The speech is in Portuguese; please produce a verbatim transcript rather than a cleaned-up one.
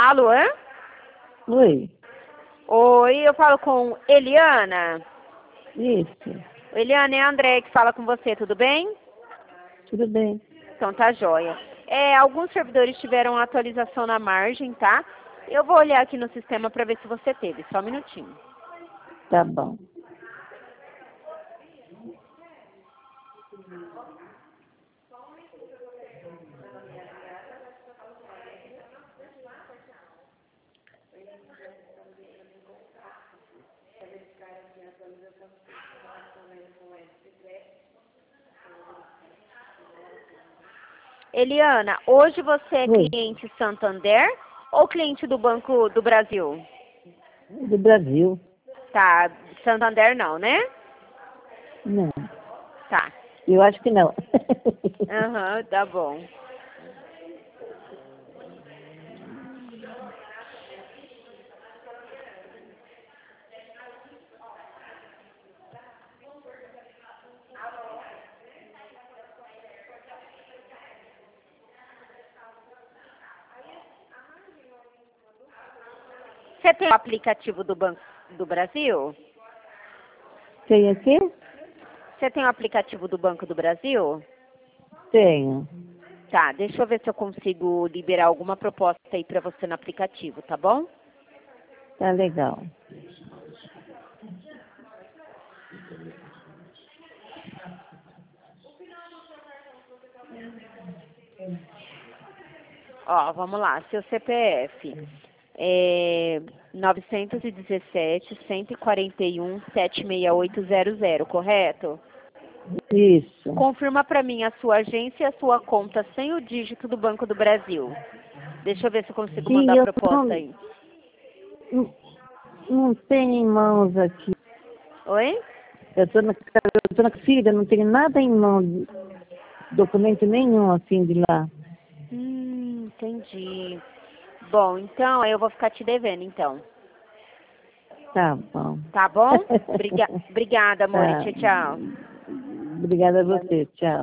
Alô? Oi. Oi, eu falo com Eliana. Isso. Eliana, é a André que fala com você, tudo bem? Tudo bem. Então tá jóia. É, alguns servidores tiveram atualização na margem, tá? Eu vou olhar aqui no sistema para ver se você teve. Só um minutinho. Tá bom. Eliana, hoje você é Oi. cliente Santander ou cliente do Banco do Brasil? Do Brasil. Tá, Santander não, né? Não. Tá. Eu acho que não. Aham, tá bom. Você tem o aplicativo do Banco do Brasil? Tem aqui? Você tem o aplicativo do Banco do Brasil? Tenho. Tá, deixa eu ver se eu consigo liberar alguma proposta aí pra você no aplicativo, tá bom? Tá legal. Ó, vamos lá, seu C P F é novecentos e dezessete, cento e quarenta e um, setecentos e sessenta e oito zero zero, correto? Isso. Confirma pra mim a sua agência e a sua conta sem o dígito do Banco do Brasil. Deixa eu ver se eu consigo Sim, mandar a eu proposta não, aí. não, não tenho em mãos aqui. Oi? Eu tô na, eu tô na filha, não tenho nada em mãos. Documento nenhum assim de lá. Hum, entendi. Bom, então eu vou ficar te devendo, então. Tá bom. Tá bom? Briga... Obrigada, amor. Tá. Tchau, tchau. Obrigada a você. Tchau.